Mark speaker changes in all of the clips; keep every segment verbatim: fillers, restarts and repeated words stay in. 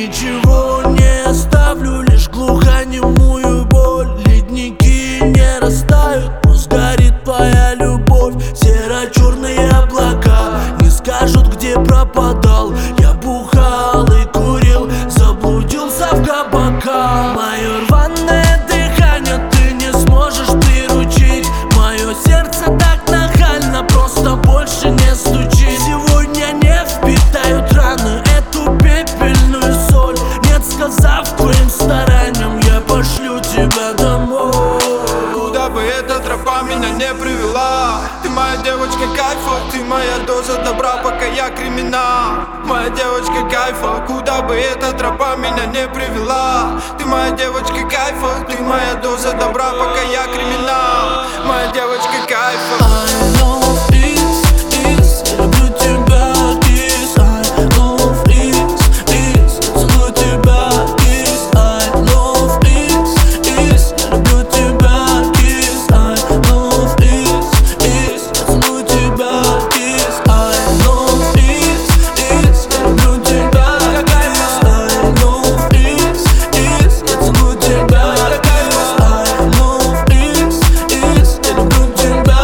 Speaker 1: ничего не оставлю, лишь глухонемую боль. Ледники не растают, но сгорит твоя любовь. Серо-черные облака не скажут, где пропадал. Я бухал и курил, заблудился в кабаках. Мое рваное дыхание ты не сможешь приручить. Мое сердце так нахально, просто больше не стучит. Сегодня не впитают раны эту пепельную соль. Нет, сказав твоим стараниям, я пошлю тебя домой.
Speaker 2: Куда бы эта тропа меня не привела, ты моя девочка кайфа, ты моя доза добра, пока я криминал. Моя девочка кайфа, куда бы эта тропа меня не привела, ты моя девочка кайфа, ты моя доза добра, пока я криминал. Моя девочка кайфа.
Speaker 1: I love is, is, я люблю тебя, is. I love is, is, я целую тебя, is. I love is, is, я люблю тебя, is. I love is, is, я целую тебя, is. I love is, is, я люблю тебя, is. I love is, is, я целую тебя, is. I love is, is, я люблю тебя.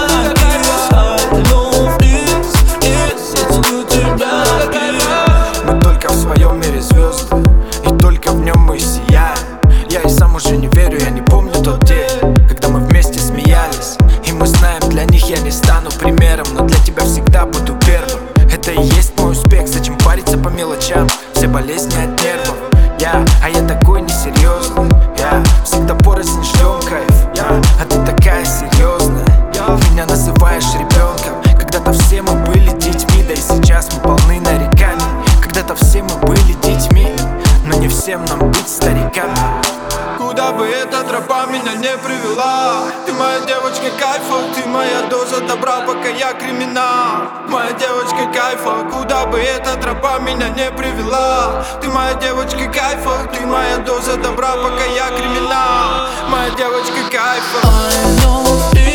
Speaker 2: Мы только в своем мире звезды, и только в нем мы сияем. Я и сам уже не верю, я не помню тот день, когда мы вместе смеялись. И мы знаем, для них я не стану примером, но для тебя всегда буду первым. Это и есть мой успех, зачем париться по мелочам, все болезни от нервов. Я, а я такой несерьезный, я всегда порознь ждем кайф, я, а ты такая серьезная. Меня называешь ребенком, когда-то все мы были детьми, да и сейчас мы полны нареканий. Когда-то все мы были детьми, но не всем нам быть стариками. Куда бы эта тропа меня не привела, ты моя девочка кайфа, ты моя доза добра, пока я криминал. Моя девочка кайфа, куда бы эта тропа меня не привела, ты моя девочка кайфа, ты моя доза добра, пока я криминал. Моя девочка кайфа.
Speaker 1: I love it.